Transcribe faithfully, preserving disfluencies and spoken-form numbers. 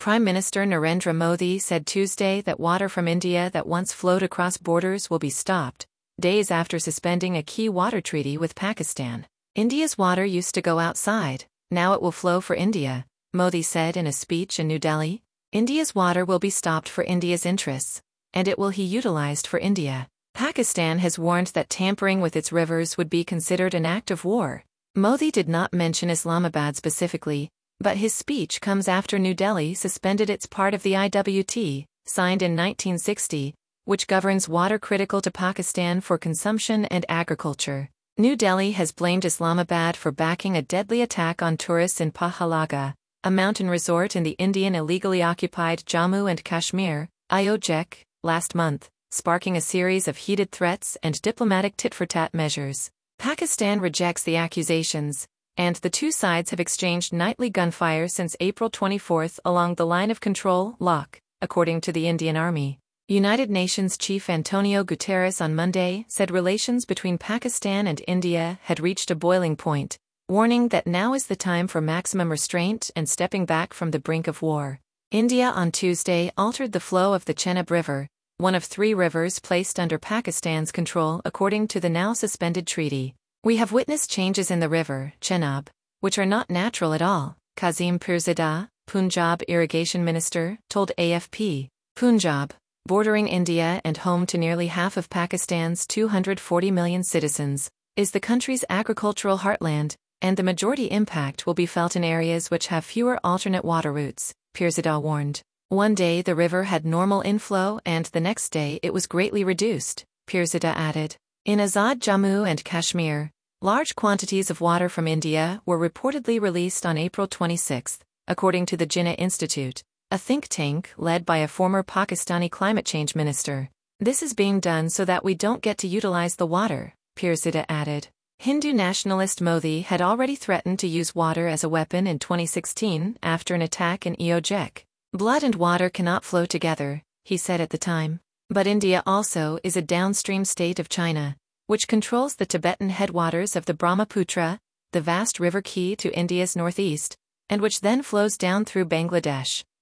Prime Minister Narendra Modi said Tuesday that water from India that once flowed across borders will be stopped, days after suspending a key water treaty with Pakistan. India's water used to go outside, now it will flow for India, Modi said in a speech in New Delhi. India's water will be stopped for India's interests, and it will be utilized for India. Pakistan has warned that tampering with its rivers would be considered an act of war. Modi did not mention Islamabad specifically, but his speech comes after New Delhi suspended its part of the I W T, signed in nineteen sixty, which governs water critical to Pakistan for consumption and agriculture. New Delhi has blamed Islamabad for backing a deadly attack on tourists in Pahalaga, a mountain resort in the Indian illegally occupied Jammu and Kashmir, I O J C, last month, sparking a series of heated threats and diplomatic tit-for-tat measures. Pakistan rejects the accusations, and the two sides have exchanged nightly gunfire since April twenty-fourth along the line of control, L O C, according to the Indian Army. United Nations Chief Antonio Guterres on Monday said relations between Pakistan and India had reached a boiling point, warning that now is the time for maximum restraint and stepping back from the brink of war. India on Tuesday altered the flow of the Chenab River, one of three rivers placed under Pakistan's control according to the now suspended treaty. We have witnessed changes in the river, Chenab, which are not natural at all, Kazim Pirzada, Punjab irrigation minister, told A F P. Punjab, bordering India and home to nearly half of Pakistan's two hundred forty million citizens, is the country's agricultural heartland, and the majority impact will be felt in areas which have fewer alternate water routes, Pirzada warned. One day the river had normal inflow and the next day it was greatly reduced, Pirzada added. In Azad Jammu and Kashmir, large quantities of water from India were reportedly released on April twenty-sixth, according to the Jinnah Institute, a think tank led by a former Pakistani climate change minister. This is being done so that we don't get to utilize the water, Pirzada added. Hindu nationalist Modi had already threatened to use water as a weapon in twenty sixteen after an attack in I O J C. Blood and water cannot flow together, he said at the time. But India also is a downstream state of China, which controls the Tibetan headwaters of the Brahmaputra, the vast river key to India's northeast, and which then flows down through Bangladesh.